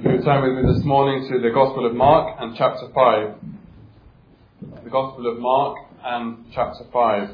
You turn with me this morning to the Gospel of Mark and chapter 5. The Gospel of Mark and chapter 5.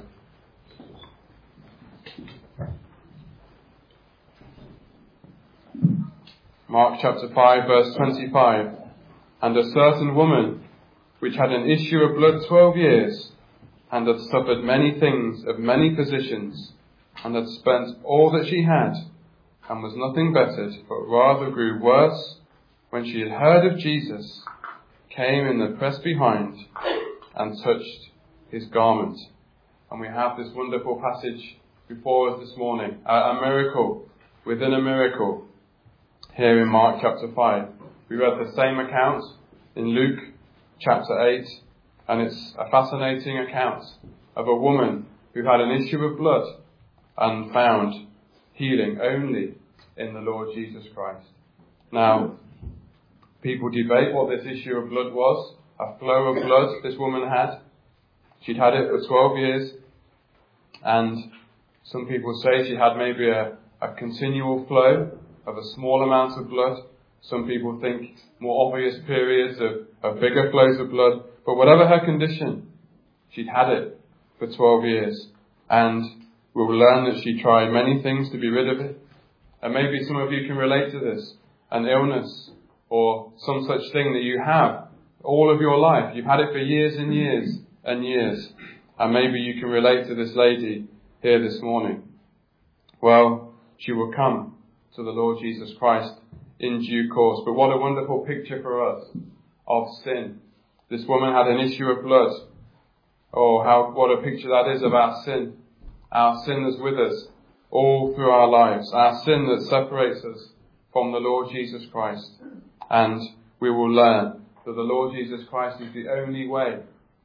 Mark chapter 5 verse 25. And a certain woman, which had an issue of blood 12 years, and had suffered many things of many physicians, and had spent all that she had, and was nothing bettered, but rather grew worse, when she had heard of Jesus, came in the press behind, and touched his garment. And we have this wonderful passage before us this morning, a miracle within a miracle, here in Mark chapter 5. We read the same account in Luke chapter 8, and it's a fascinating account of a woman who had an issue of blood and found healing only in the Lord Jesus Christ. Now, people debate what this issue of blood was. A flow of blood this woman had. She'd had it for 12 years, and some people say she had maybe a continual flow of a small amount of blood. Some people think more obvious periods of bigger flows of blood. But whatever her condition, she'd had it for 12 years. And we'll learn that she tried many things to be rid of it. And maybe some of you can relate to this. An illness or some such thing that you have all of your life. You've had it for years and years and years. And maybe you can relate to this lady here this morning. Well, she will come to the Lord Jesus Christ in due course. But what a wonderful picture for us of sin. This woman had an issue of blood. Oh, what a picture that is of our sin. Our sin is with us all through our lives. Our sin that separates us from the Lord Jesus Christ. And we will learn that the Lord Jesus Christ is the only way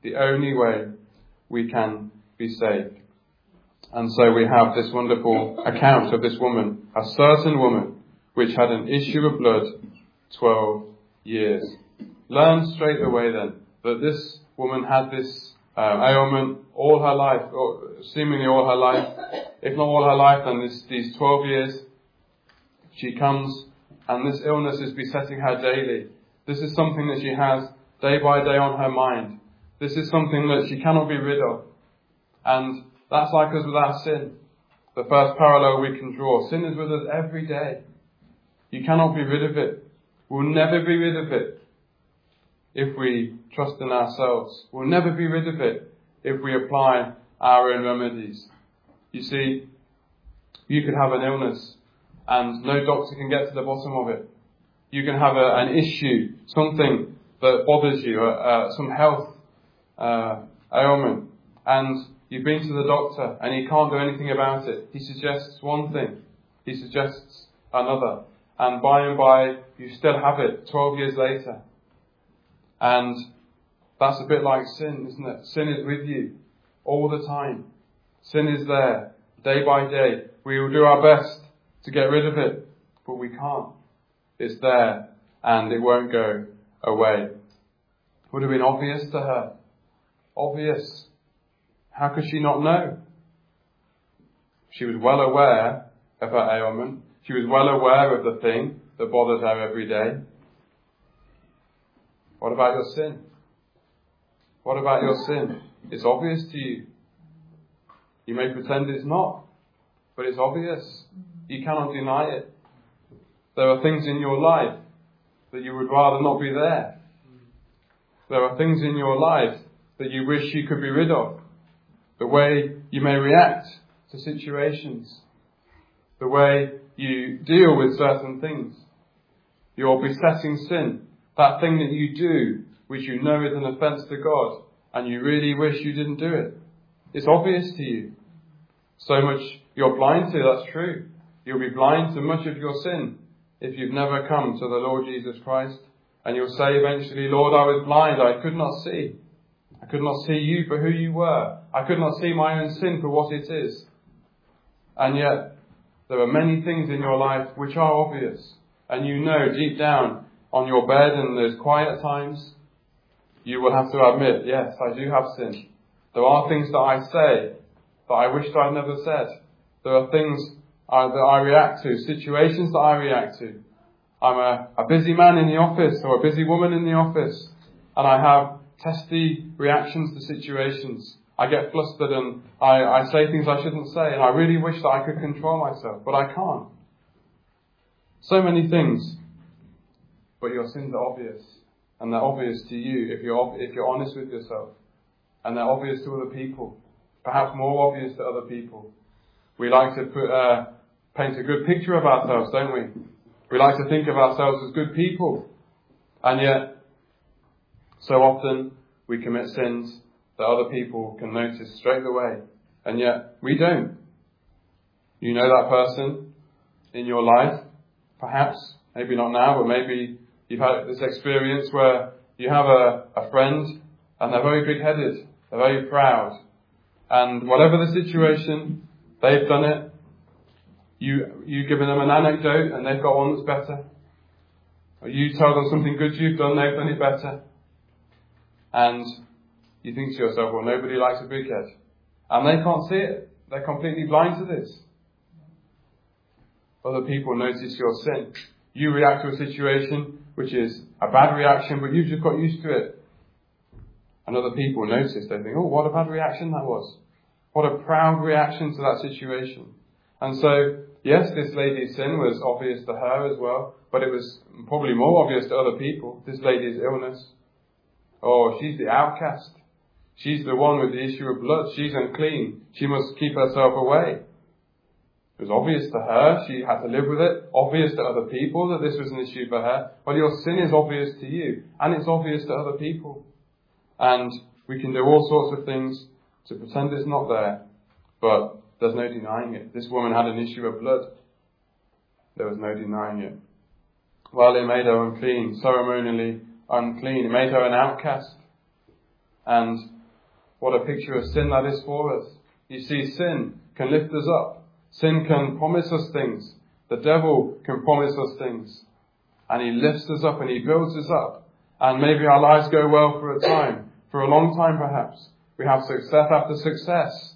we can be saved. And so we have this wonderful account of this woman, a certain woman, which had an issue of blood 12 years. Learn straight away then that this woman had this ailment all her life, or seemingly all her life. If not all her life, then these 12 years. She comes and this illness is besetting her daily. This is something that she has day by day on her mind. This is something that she cannot be rid of. And that's like us with our sin. The first parallel we can draw. Sin is with us every day. You cannot be rid of it. We'll never be rid of it if we trust in ourselves. We'll never be rid of it if we apply our own remedies. You see, you could have an illness and no doctor can get to the bottom of it. You can have an issue, something that bothers you, some health ailment, and you've been to the doctor and he can't do anything about it. He suggests one thing, he suggests another, and by you still have it 12 years later. And that's a bit like sin, isn't it? Sin is with you all the time. Sin is there day by day. We will do our best to get rid of it, but we can't. It's there and it won't go away. Would have been obvious to her. Obvious. How could she not know? She was well aware of her ailment. She was well aware of the thing that bothered her every day. What about your sin? What about your sin? It's obvious to you. You may pretend it's not, but it's obvious. You cannot deny it. There are things in your life that you would rather not be there. There are things in your life that you wish you could be rid of. The way you may react to situations. The way you deal with certain things. Your besetting sin. That thing that you do, which you know is an offence to God, and you really wish you didn't do it. It's obvious to you. So much you're blind to, that's true. You'll be blind to much of your sin if you've never come to the Lord Jesus Christ. And you'll say eventually, Lord, I was blind, I could not see. I could not see you for who you were. I could not see my own sin for what it is. And yet, there are many things in your life which are obvious. And you know deep down on your bed in those quiet times, you will have to admit, yes, I do have sin. There are things that I say that I wished I'd never said. There are things that I react to, situations that I react to, I'm a busy man in the office or a busy woman in the office, and I have testy reactions to situations. I get flustered and I say things I shouldn't say, and I really wish that I could control myself, but I can't. So many things. But your sins are obvious, and they're obvious to you if you're honest with yourself, and they're obvious to other people, perhaps more obvious to other people. We like to paint a good picture of ourselves, don't we? We like to think of ourselves as good people, and yet so often we commit sins that other people can notice straight away, and yet we don't. You know that person in your life, perhaps, maybe not now, but maybe you've had this experience where you have a friend and they're very big-headed, they're very proud, and whatever the situation, they've done it. You've given them an anecdote and they've got one that's better. Or you tell them something good you've done, they've done it better. And you think to yourself, well, nobody likes a big head. And they can't see it. They're completely blind to this. Other people notice your sin. You react to a situation which is a bad reaction, but you've just got used to it. And other people notice, they think, oh, what a bad reaction that was. What a proud reaction to that situation. And so, yes, this lady's sin was obvious to her as well, but it was probably more obvious to other people. This lady's illness. Oh, she's the outcast. She's the one with the issue of blood. She's unclean. She must keep herself away. It was obvious to her. She had to live with it. Obvious to other people that this was an issue for her. Well, your sin is obvious to you, and it's obvious to other people. And we can do all sorts of things to pretend it's not there, but there's no denying it. This woman had an issue of blood. There was no denying it. Well, it made her unclean, ceremonially unclean. It made her an outcast. And what a picture of sin that is for us. You see, sin can lift us up. Sin can promise us things. The devil can promise us things. And he lifts us up and he builds us up. And maybe our lives go well for a time, for a long time perhaps. We have success after success.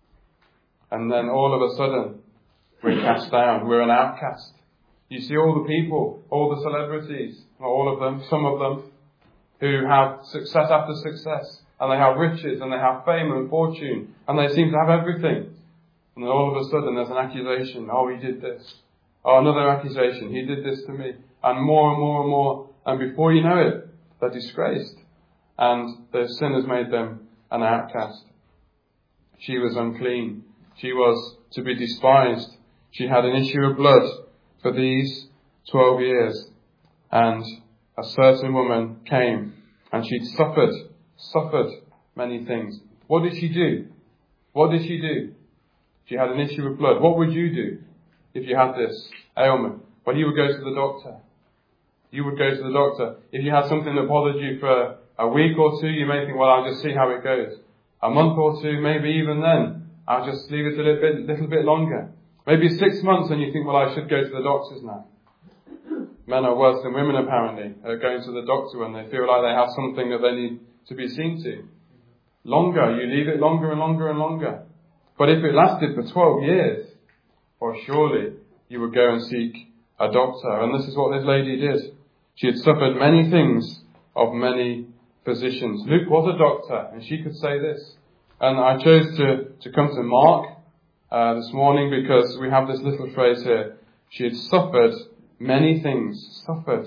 And then all of a sudden, we're cast down. We're an outcast. You see all the people, all the celebrities, not all of them, some of them, who have success after success. And they have riches and they have fame and fortune. And they seem to have everything. And then all of a sudden there's an accusation. Oh, he did this. Oh, another accusation. He did this to me. And more and more and more. And before you know it, they're disgraced. And their sin has made them an outcast. She was unclean. She was to be despised. She had an issue of blood for these 12 years. And a certain woman came and she'd suffered many things. What did she do? What did she do? She had an issue of blood. What would you do if you had this ailment? Well, you would go to the doctor. You would go to the doctor. If you had something that bothered you for a week or two, you may think, well, I'll just see how it goes. A month or two, maybe even then, I'll just leave it a little bit longer. Maybe 6 months and you think, well, I should go to the doctors now. Men are worse than women, apparently, going to the doctor when they feel like they have something that they need to be seen to. Longer, you leave it longer and longer and longer. But if it lasted for 12 years, well, surely you would go and seek a doctor. And this is what this lady did. She had suffered many things of many physicians. Luke was a doctor, and she could say this. And I chose to come to Mark this morning because we have this little phrase here. She had suffered many things. Suffered.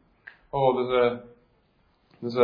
Oh, there's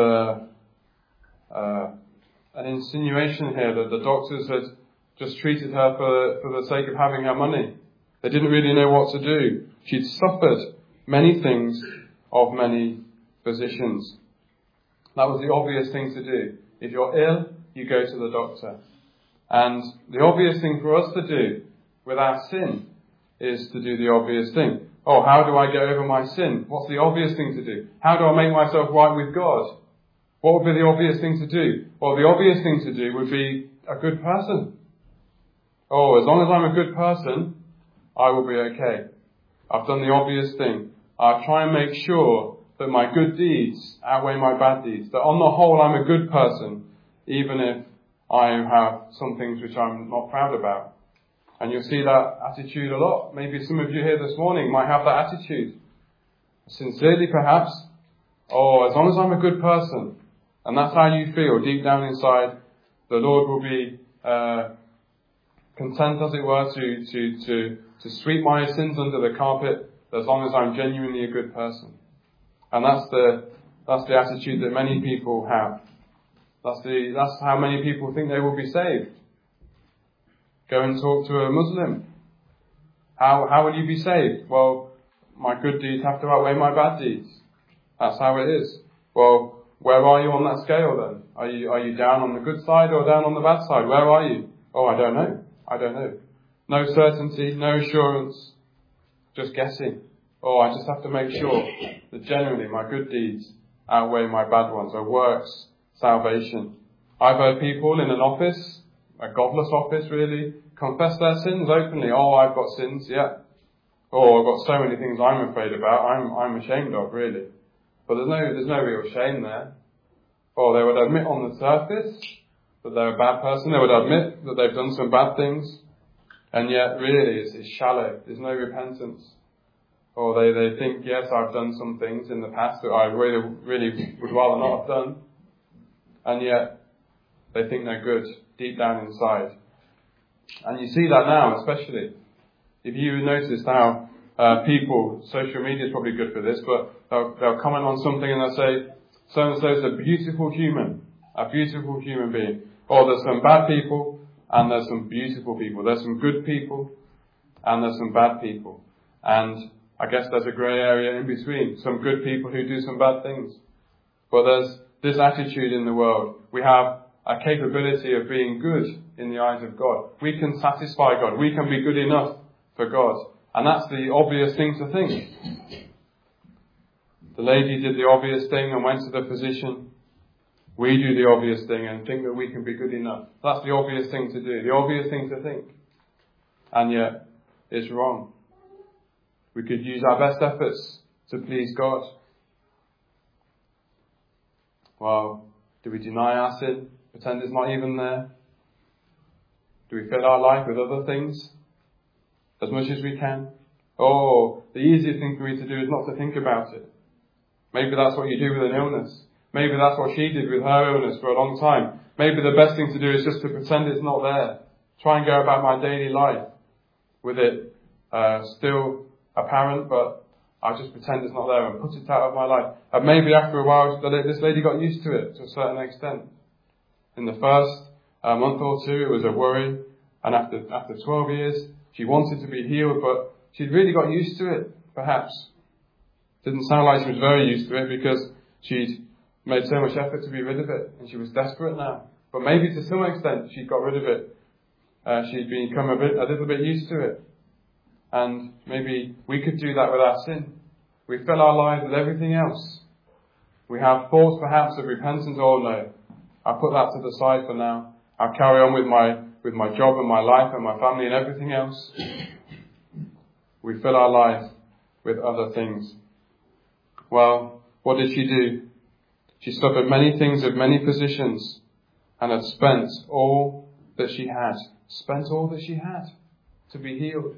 an insinuation here that the doctors had just treated her for the sake of having her money. They didn't really know what to do. She'd suffered many things of many physicians. That was the obvious thing to do. If you're ill, you go to the doctor. And the obvious thing for us to do with our sin is to do the obvious thing. Oh, how do I get over my sin? What's the obvious thing to do? How do I make myself right with God? What would be the obvious thing to do? Well, the obvious thing to do would be a good person. Oh, as long as I'm a good person, I will be okay. I've done the obvious thing. I'll try and make sure that my good deeds outweigh my bad deeds. That on the whole, I'm a good person, even if I have some things which I'm not proud about. And you'll see that attitude a lot. Maybe some of you here this morning might have that attitude. sincerely perhaps, or as long as I'm a good person, and that's how you feel deep down inside, the Lord will be content, as it were, to sweep my sins under the carpet, as long as I'm genuinely a good person. And that's the attitude that many people have. That's how many people think they will be saved. Go and talk to a Muslim. How will you be saved? Well, my good deeds have to outweigh my bad deeds. That's how it is. Well, where are you on that scale then? Are you down on the good side or down on the bad side? Where are you? Oh, I don't know. No certainty, no assurance, just guessing. Oh, I just have to make sure that generally my good deeds outweigh my bad ones, or works salvation. I've heard people in an office, a godless office really, confess their sins openly. Oh, I've got sins, yeah. Oh, I've got so many things I'm afraid about, I'm ashamed of, really. But there's no real shame there. Or they would admit on the surface that they're a bad person. They would admit that they've done some bad things. And yet, really, it's shallow. There's no repentance. Or they think, yes, I've done some things in the past that I really would rather not have done. And yet, they think they're good deep down inside. And you see that now, especially. If you noticed how people, social media is probably good for this, but they'll comment on something and they'll say, so-and-so is a beautiful human being. Or there's some bad people and there's some beautiful people. There's some good people and there's some bad people. And I guess there's a grey area in between. Some good people who do some bad things. But there's this attitude in the world. We have a capability of being good in the eyes of God. We can satisfy God. We can be good enough for God. And that's the obvious thing to think. The lady did the obvious thing and went to the physician. We do the obvious thing and think that we can be good enough. That's the obvious thing to do, the obvious thing to think. And yet, it's wrong. We could use our best efforts to please God. Well, do we deny our sin? Pretend it's not even there? Do we fill our life with other things? As much as we can? Oh, the easiest thing for me to do is not to think about it. Maybe that's what you do with an illness. Maybe that's what she did with her illness for a long time. Maybe the best thing to do is just to pretend it's not there. Try and go about my daily life with it still apparent, but I'll just pretend it's not there and put it out of my life. And maybe after a while, this lady got used to it to a certain extent. In the first month or two, it was a worry. And after 12 years, she wanted to be healed, but she'd really got used to it, perhaps. Didn't sound like she was very used to it because she'd made so much effort to be rid of it, and she was desperate now. But maybe to some extent she'd got rid of it. She'd become a little bit used to it. And maybe we could do that with our sin. We fill our lives with everything else. We have thoughts perhaps of repentance. Oh no, I'll put that to the side for now. I'll carry on with my job and my life and my family and everything else. We fill our life with other things. Well, what did she do? She suffered many things of many physicians and had spent all that she had. Spent all that she had to be healed.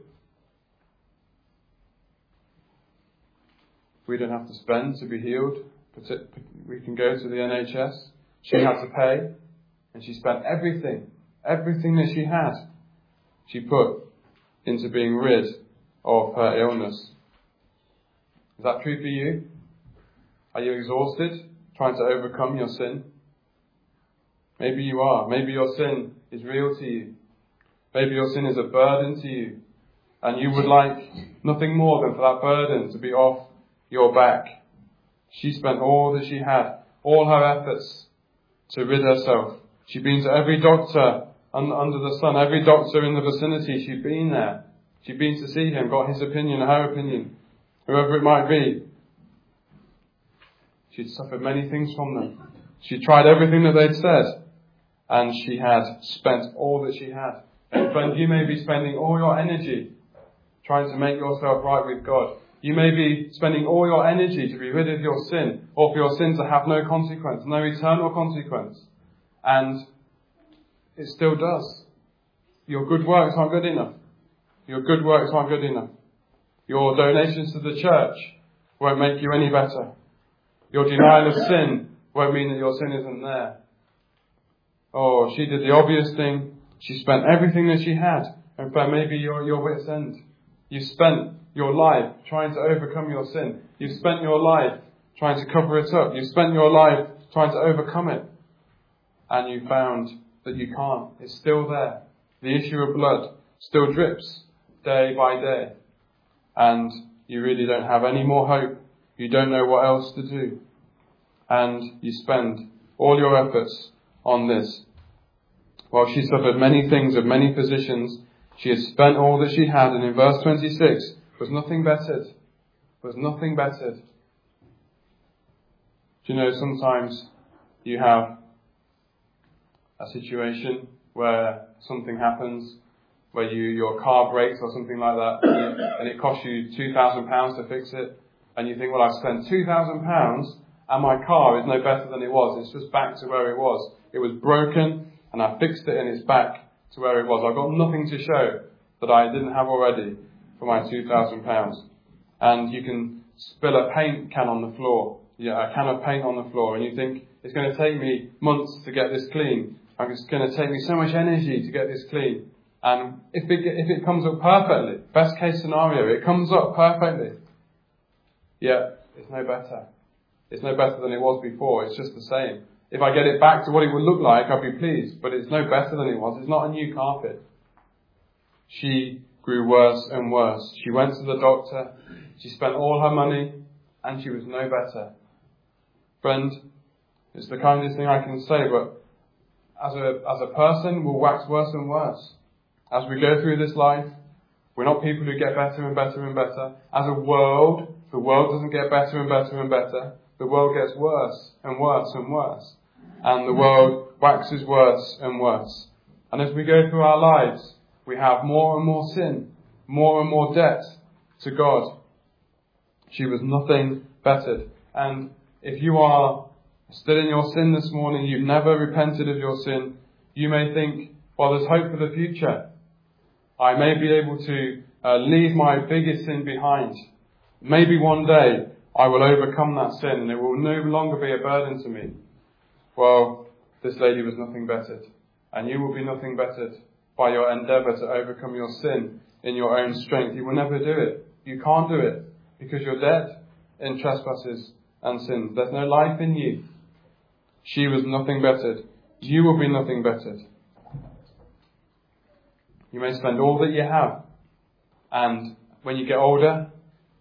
We don't have to spend to be healed. We can go to the NHS. She had to pay, and she spent everything that she had, she put into being rid of her illness. Is that true for you? Are you exhausted trying to overcome your sin? Maybe you are. Maybe your sin is real to you. Maybe your sin is a burden to you, and you would like nothing more than for that burden to be off your back. She spent all that she had, all her efforts to rid herself. She'd been to every doctor under the sun, every doctor in the vicinity. She'd been there. She'd been to see him, got his opinion, her opinion, whoever it might be. She'd suffered many things from them. She tried everything that they'd said, and she had spent all that she had. And friend, you may be spending all your energy trying to make yourself right with God. You may be spending all your energy to be rid of your sin, or for your sin to have no consequence, no eternal consequence. And it still does. Your good works aren't good enough. Your good works aren't good enough. Your donations to the church won't make you any better. Your denial of sin won't mean that your sin isn't there. Oh, she did the obvious thing. She spent everything that she had. In fact, maybe your wit's end. You spent your life trying to overcome your sin. You've spent your life trying to cover it up. You've spent your life trying to overcome it. And you found that you can't. It's still there. The issue of blood still drips day by day. And you really don't have any more hope. You don't know what else to do. And you spend all your efforts on this. While she suffered many things of many physicians, she had spent all that she had, and in verse 26 was nothing bettered. Was nothing bettered. Do you know, sometimes you have a situation where something happens, where your car breaks or something like that, and it costs you £2,000 to fix it, and you think, well, I've spent £2,000 and my car is no better than it was. It's just back to where it was. It was broken, and I fixed it and it's back to where it was. I've got nothing to show that I didn't have already for my £2,000. And you can spill a paint can on the floor, a can of paint on the floor, and you think, it's going to take me months to get this clean. It's going to take me so much energy to get this clean. And if it comes up perfectly, best case scenario, it comes up perfectly. Yet, it's no better. It's no better than it was before. It's just the same. If I get it back to what it would look like, I'd be pleased. But it's no better than it was. It's not a new carpet. She grew worse and worse. She went to the doctor. She spent all her money. And she was no better. Friend, it's the kindest thing I can say, but as a person, we'll wax worse and worse. As we go through this life, we're not people who get better and better and better. As a world, the world doesn't get better and better and better. The world gets worse and worse and worse. And the world waxes worse and worse. And as we go through our lives, we have more and more sin, more and more debt to God. She was nothing bettered. And if you are still in your sin this morning, you've never repented of your sin, you may think, well, there's hope for the future. I may be able to leave my biggest sin behind. Maybe one day I will overcome that sin and it will no longer be a burden to me. Well, this lady was nothing bettered. And you will be nothing bettered by your endeavour to overcome your sin in your own strength. You will never do it. You can't do it because you're dead in trespasses and sins. There's no life in you. She was nothing bettered. You will be nothing bettered. You may spend all that you have. And when you get older,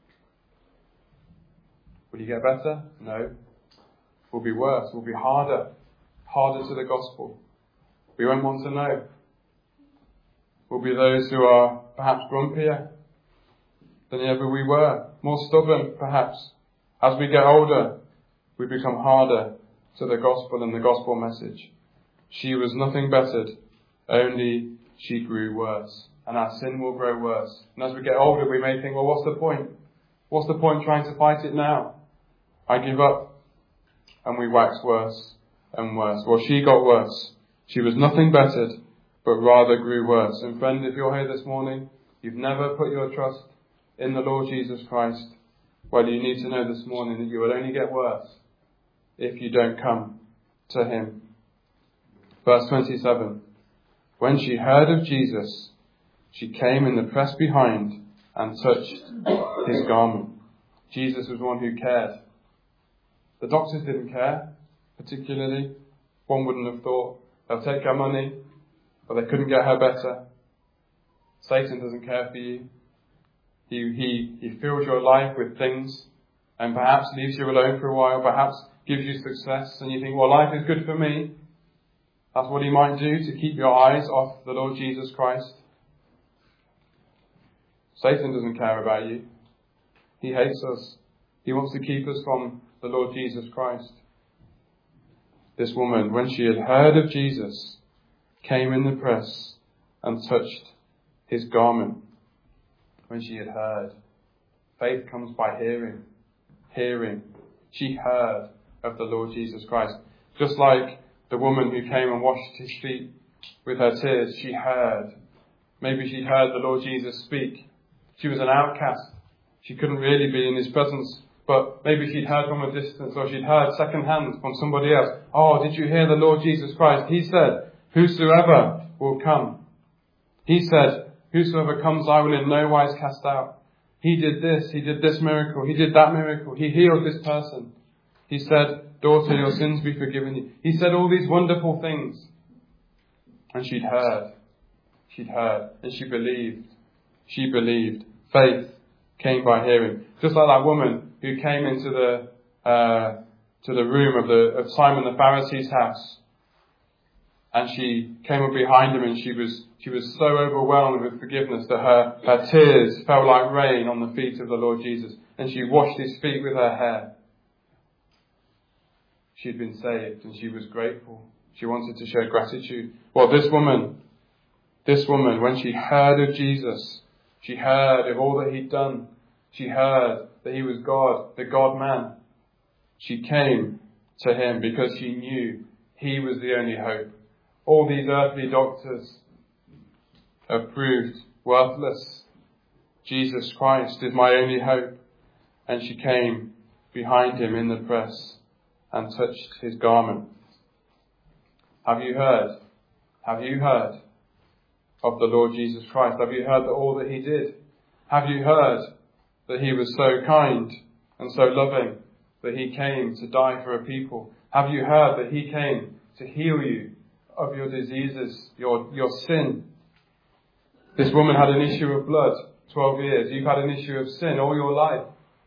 will you get better? No. Will be worse. Will be harder. Harder to the gospel. We won't want to know. Will be those who are perhaps grumpier than ever we were. More stubborn, perhaps. As we get older, we become harder to the gospel and the gospel message. She was nothing bettered. Only she grew worse. And our sin will grow worse. And as we get older, we may think, well, what's the point? What's the point trying to fight it now? I give up. And we wax worse and worse. Well, she got worse. She was nothing bettered, but rather grew worse. And friend, if you're here this morning, you've never put your trust in the Lord Jesus Christ, well, you need to know this morning that you will only get worse if you don't come to Him. Verse 27. When she heard of Jesus, she came in the press behind and touched His garment. Jesus was one who cared. The doctors didn't care, particularly. One wouldn't have thought they'll take her money, but they couldn't get her better. Satan doesn't care for you. He fills your life with things and perhaps leaves you alone for a while, perhaps gives you success, and you think, well, life is good for me. That's what he might do to keep your eyes off the Lord Jesus Christ. Satan doesn't care about you. He hates us. He wants to keep us from the Lord Jesus Christ. This woman, when she had heard of Jesus, came in the press and touched His garment. When she had heard. Faith comes by hearing. Hearing. She heard of the Lord Jesus Christ. Just like the woman who came and washed His feet with her tears, she heard. Maybe she heard the Lord Jesus speak. She was an outcast. She couldn't really be in His presence, But maybe she'd heard from a distance, or she'd heard second hand from somebody else. Oh, did you hear the Lord Jesus Christ? He said, whosoever will come. He said, whosoever comes I will in no wise cast out. He did this miracle, he did that miracle, he healed this person. He said, daughter, your sins be forgiven you. He said all these wonderful things. And she'd heard, and she believed. She believed. Faith came by hearing. Just like that woman who came into the room of Simon the Pharisee's house. And she came up behind him, and she was so overwhelmed with forgiveness that her tears fell like rain on the feet of the Lord Jesus. And she washed his feet with her hair. She'd been saved, and she was grateful. She wanted to show gratitude. Well, this woman, when she heard of Jesus, she heard of all that he'd done. She heard that he was God, the God-man. She came to him because she knew he was the only hope. All these earthly doctors have proved worthless. Jesus Christ is my only hope. And she came behind him in the press and touched his garment. Have you heard? Have you heard of the Lord Jesus Christ? Have you heard all that he did? Have you heard that he was so kind and so loving that he came to die for a people? Have you heard that he came to heal you of your diseases, your sin? This woman had an issue of blood, 12 years. You've had an issue of sin all your life.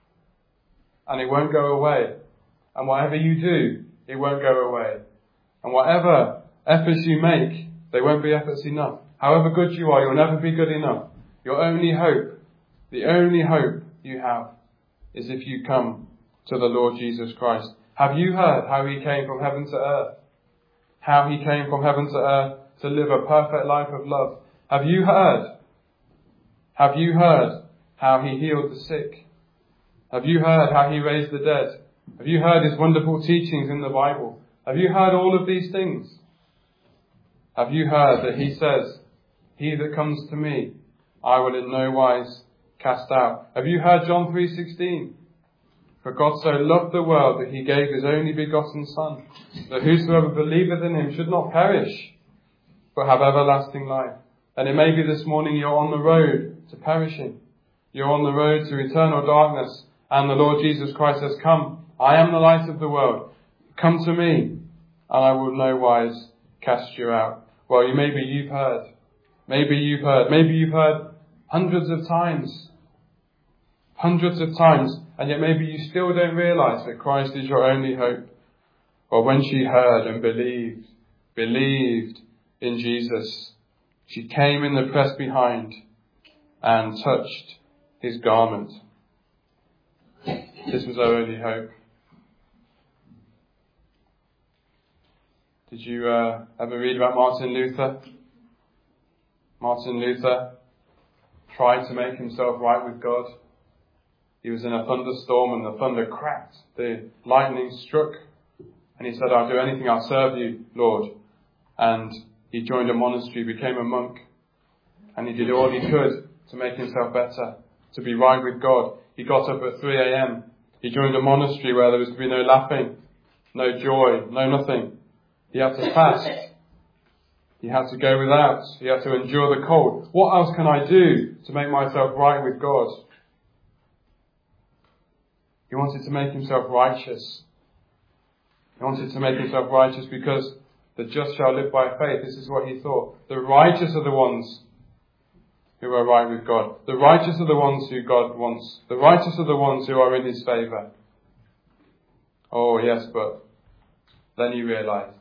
And it won't go away. And whatever you do, it won't go away. And whatever efforts you make, they won't be efforts enough. However good you are, you'll never be good enough. Your only hope, the only hope you have, is if you come to the Lord Jesus Christ. Have you heard how he came from heaven to earth? How he came from heaven to earth to live a perfect life of love? Have you heard? Have you heard how he healed the sick? Have you heard how he raised the dead? Have you heard his wonderful teachings in the Bible? Have you heard all of these things? Have you heard that he says, he that comes to me, I will in no wise cast out? Have you heard John 3:16? For God so loved the world that he gave his only begotten Son, that whosoever believeth in him should not perish, but have everlasting life. And it may be this morning you're on the road to perishing. You're on the road to eternal darkness, and the Lord Jesus Christ has come. I am the light of the world. Come to me, and I will in no wise cast you out. Well, maybe you've heard. Maybe you've heard hundreds of times, and yet maybe you still don't realize that Christ is your only hope. Well, when she heard and believed in Jesus, she came in the press behind and touched his garment. This was our only hope. Did you ever read about Martin Luther? Martin Luther tried to make himself right with God. He was in a thunderstorm and the thunder cracked. The lightning struck. And he said, I'll do anything, I'll serve you, Lord. And he joined a monastery, became a monk. And he did all he could to make himself better, to be right with God. He got up at 3 a.m. He joined a monastery where there was to be no laughing, no joy, no nothing. He had to fast. He had to go without. He had to endure the cold. What else can I do to make myself right with God? He wanted to make himself righteous. He wanted to make himself righteous because the just shall live by faith. This is what he thought. The righteous are the ones who are right with God. The righteous are the ones who God wants. The righteous are the ones who are in his favour. Oh yes, but then he realised,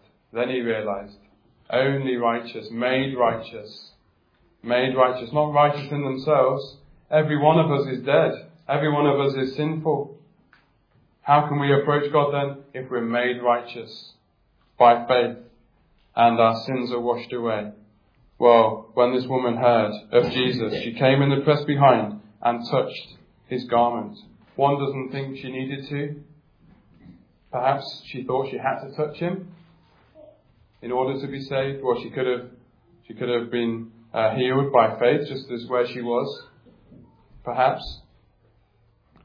only righteous, made righteous, not righteous in themselves. Every one of us is dead. Every one of us is sinful. How can we approach God then? If we're made righteous by faith and our sins are washed away. Well, when this woman heard of Jesus, she came in the press behind and touched his garment. One doesn't think she needed to. Perhaps she thought she had to touch him in order to be saved. Well, she could have been healed by faith, just as where she was. Perhaps.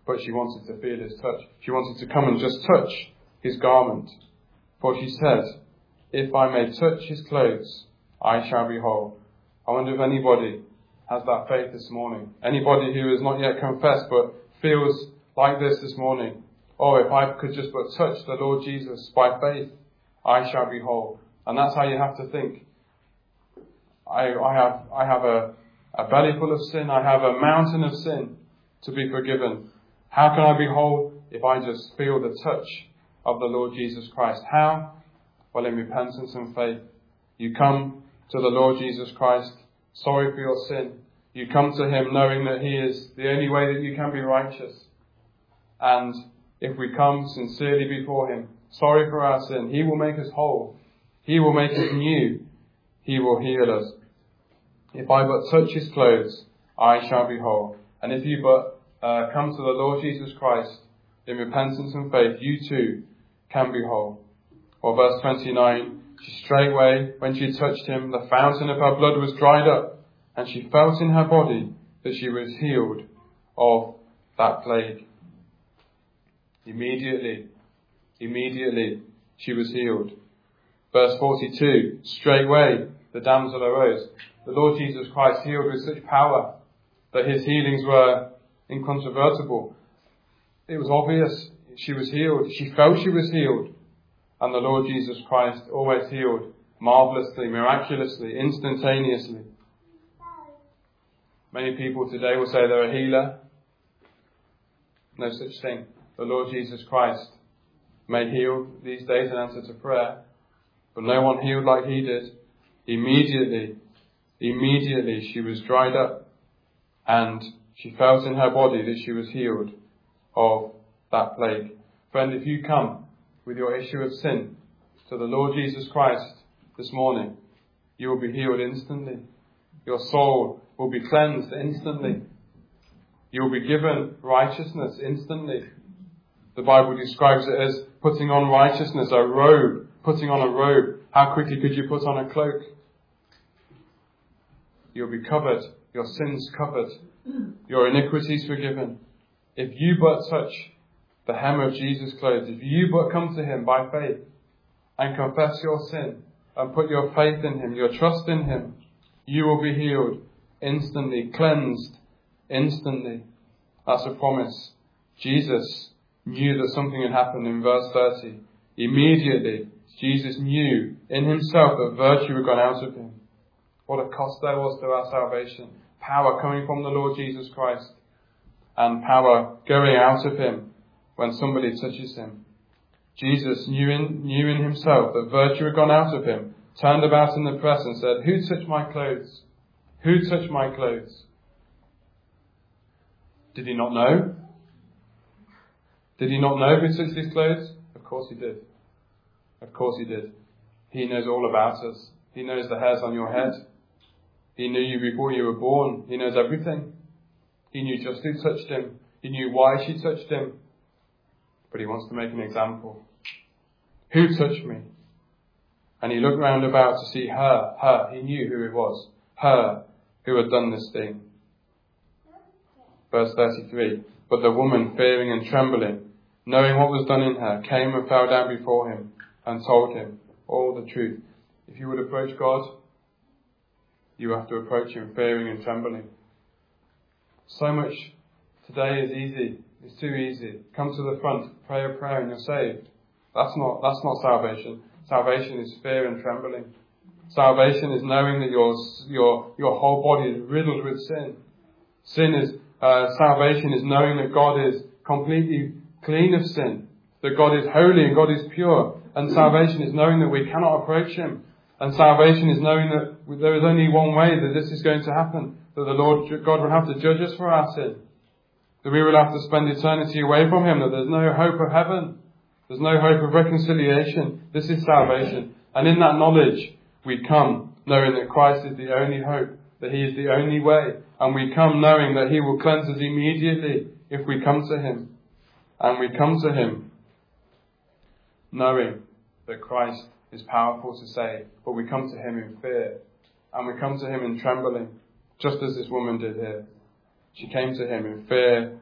but she wanted to feel his touch. She wanted to come and just touch his garment. For she said, "If I may touch his clothes, I shall be whole." I wonder if anybody has that faith this morning. Anybody who has not yet confessed but feels like this morning. Oh, if I could just but touch the Lord Jesus by faith, I shall be whole. And that's how you have to think. I have a belly full of sin. I have a mountain of sin to be forgiven. How can I be whole if I just feel the touch of the Lord Jesus Christ? How? Well, in repentance and faith. You come to the Lord Jesus Christ, sorry for your sin. You come to him knowing that he is the only way that you can be righteous. And if we come sincerely before him, sorry for our sin, he will make us whole. He will make us new. He will heal us. If I but touch his clothes, I shall be whole. And if you but come to the Lord Jesus Christ in repentance and faith, you too can be whole. Or verse 29, she straightway, when she touched him, the fountain of her blood was dried up, and she felt in her body that she was healed of that plague. Immediately, she was healed. Verse 42, straightway the damsel arose. The Lord Jesus Christ healed with such power that his healings were incontrovertible. It was obvious she was healed. She felt she was healed. And the Lord Jesus Christ always healed marvelously, miraculously, instantaneously. Many people today will say they're a healer. No such thing. The Lord Jesus Christ may heal these days in answer to prayer, but no one healed like he did. Immediately she was dried up, and she felt in her body that she was healed of that plague. Friend, if you come with your issue of sin to the Lord Jesus Christ this morning, you will be healed instantly. Your soul will be cleansed instantly. You will be given righteousness instantly. The Bible describes it as putting on righteousness, a robe, putting on a robe. How quickly could you put on a cloak? You'll be covered, your sins covered, your iniquities forgiven. If you but touch the hem of Jesus' clothes, if you but come to him by faith and confess your sin and put your faith in him, your trust in him, you will be healed instantly, cleansed instantly. That's a promise. Jesus knew that something had happened in verse 30. Immediately, Jesus knew in himself that virtue had gone out of him. What a cost there was to our salvation. Power coming from the Lord Jesus Christ, and power going out of him when somebody touches him. Jesus knew in himself that virtue had gone out of him, turned about in the press and said, "Who touched my clothes? Who touched my clothes?" Did he not know? Did he not know who touched his clothes? Of course he did. Of course he did. He knows all about us. He knows the hairs on your head. He knew you before you were born. He knows everything. He knew just who touched him. He knew why she touched him. But he wants to make an example. Who touched me? And he looked round about to see her. He knew who it was. Her who had done this thing. Verse 33. But the woman, fearing and trembling, knowing what was done in her, came and fell down before him and told him all the truth. If you would approach God, you have to approach him fearing and trembling. So much today is easy. It's too easy. Come to the front, pray a prayer and you're saved. That's not salvation. Salvation is fear and trembling. Salvation is knowing that your whole body is riddled with sin. Salvation is knowing that God is completely clean of sin, that God is holy and God is pure. And salvation is knowing that we cannot approach him. And salvation is knowing that there is only one way that this is going to happen, that the Lord God will have to judge us for our sin, that we will have to spend eternity away from him, that there's no hope of heaven, there's no hope of reconciliation. This is salvation. And in that knowledge, we come knowing that Christ is the only hope, that he is the only way. And we come knowing that he will cleanse us immediately if we come to him. And we come to him knowing that Christ is powerful to save, but we come to him in fear. And we come to him in trembling, just as this woman did here. She came to him in fear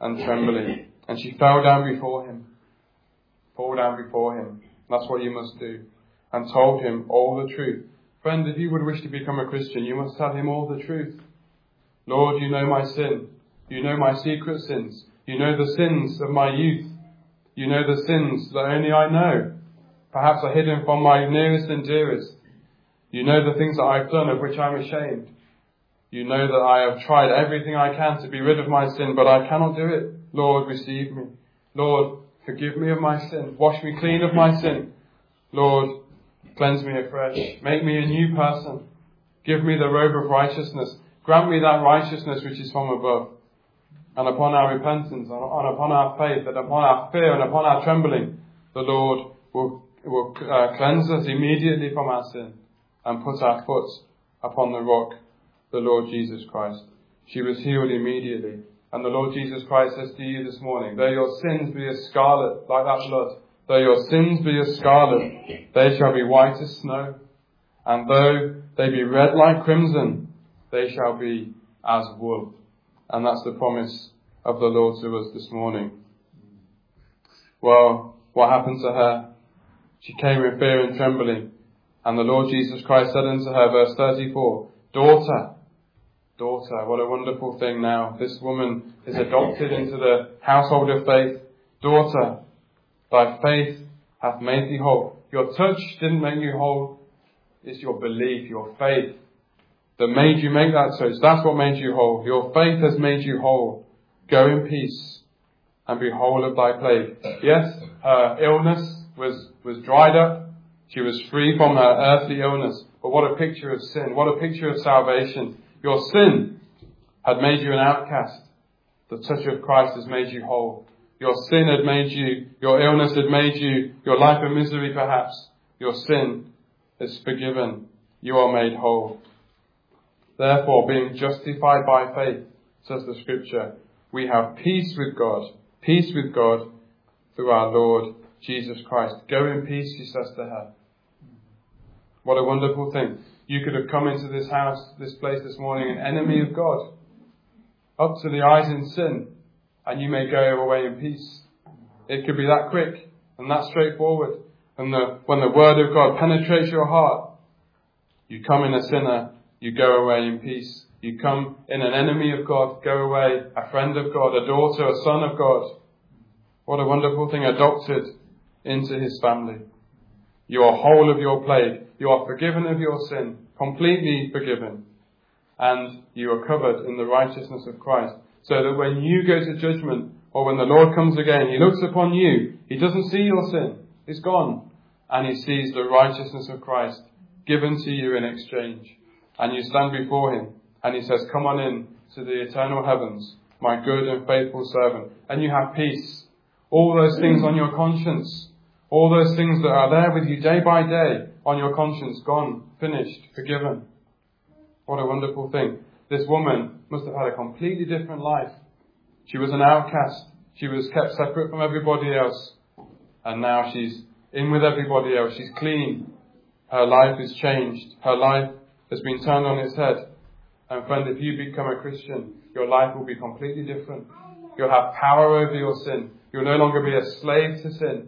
and trembling. And she fell down before him. Fall down before him. That's what you must do. And told him all the truth. Friend, if you would wish to become a Christian, you must tell him all the truth. Lord, you know my sin. You know my secret sins. You know the sins of my youth. You know the sins that only I know. Perhaps are hidden from my nearest and dearest. You know the things that I've done of which I'm ashamed. You know that I have tried everything I can to be rid of my sin, but I cannot do it. Lord, receive me. Lord, forgive me of my sin. Wash me clean of my sin. Lord, cleanse me afresh. Make me a new person. Give me the robe of righteousness. Grant me that righteousness which is from above. And upon our repentance, and upon our faith, and upon our fear, and upon our trembling, the Lord will cleanse us immediately from our sin and put our foot upon the rock, the Lord Jesus Christ. She was healed immediately. And the Lord Jesus Christ says to you this morning, though your sins be as scarlet, like that blood, though your sins be as scarlet, they shall be white as snow. And though they be red like crimson, they shall be as wool. And that's the promise of the Lord to us this morning. Well, what happened to her? She came in fear and trembling. And the Lord Jesus Christ said unto her, verse 34, Daughter, what a wonderful thing now. This woman is adopted into the household of faith. Daughter, thy faith hath made thee whole. Your touch didn't make you whole. It's your belief, your faith that made you make that touch. That's what made you whole. Your faith has made you whole. Go in peace and be whole of thy plague. Yes, her illness was dried up. She was free from her earthly illness. But what a picture of sin. What a picture of salvation. Your sin had made you an outcast. The touch of Christ has made you whole. Your sin had made you, your illness had made you, your life of misery perhaps. Your sin is forgiven. You are made whole. Therefore, being justified by faith, says the Scripture, we have peace with God through our Lord Jesus Christ. Go in peace, she says to her. What a wonderful thing. You could have come into this house, this place this morning, an enemy of God, up to the eyes in sin, and you may go away in peace. It could be that quick and that straightforward. And when the Word of God penetrates your heart, you come in a sinner, you go away in peace. You come in an enemy of God, go away a friend of God, a daughter, a son of God. What a wonderful thing, adopted into his family. You are whole of your plague. You are forgiven of your sin, completely forgiven. And you are covered in the righteousness of Christ. So that when you go to judgment, or when the Lord comes again, he looks upon you. He doesn't see your sin. It's gone. And he sees the righteousness of Christ given to you in exchange. And you stand before him. And he says, come on in to the eternal heavens, my good and faithful servant. And you have peace. All those things on your conscience, all those things that are there with you day by day on your conscience, gone, finished, forgiven. What a wonderful thing. This woman must have had a completely different life. She was an outcast. She was kept separate from everybody else. And now she's in with everybody else. She's clean. Her life is changed. Her life has been turned on its head. And friend, if you become a Christian, your life will be completely different. You'll have power over your sin. You'll no longer be a slave to sin.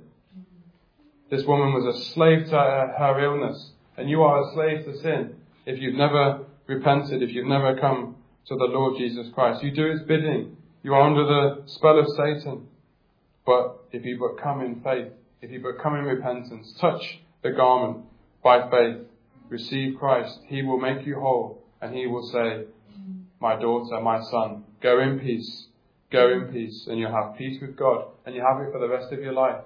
This woman was a slave to her illness. And you are a slave to sin if you've never repented, if you've never come to the Lord Jesus Christ. You do his bidding. You are under the spell of Satan. But if you but come in faith, if you but come in repentance, touch the garment by faith, receive Christ, he will make you whole. And he will say, my daughter, my son, go in peace. Go in peace. And you'll have peace with God. And you have it for the rest of your life.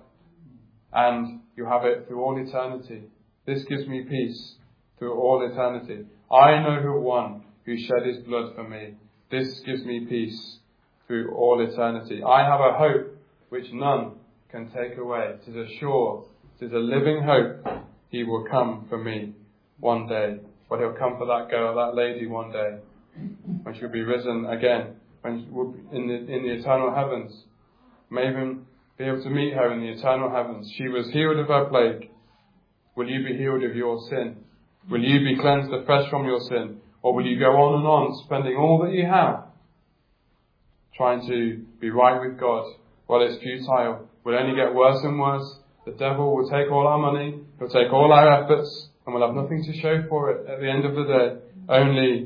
And you have it through all eternity. This gives me peace through all eternity. I know who won, who shed his blood for me. This gives me peace through all eternity. I have a hope which none can take away. It is a sure, it is a living hope. He will come for me one day. But he'll come for that girl, that lady one day, when she'll be risen again, when we'll be in the eternal heavens. May even be able to meet her in the eternal heavens. She was healed of her plague. Will you be healed of your sin? Will you be cleansed afresh from your sin? Or will you go on and on, spending all that you have, trying to be right with God. Well, it's futile. We'll only get worse and worse. The devil will take all our money, he'll take all our efforts, and we'll have nothing to show for it at the end of the day. Only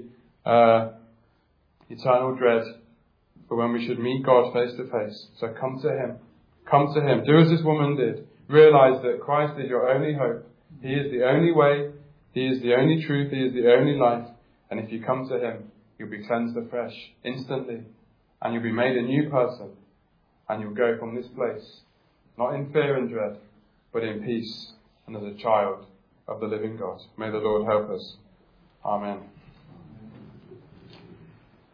eternal dread for when we should meet God face to face. So come to him. Come to him. Do as this woman did. Realize that Christ is your only hope. He is the only way. He is the only truth. He is the only life. And if you come to him, you'll be cleansed afresh instantly. And you'll be made a new person. And you'll go from this place, not in fear and dread, but in peace and as a child of the living God. May the Lord help us. Amen.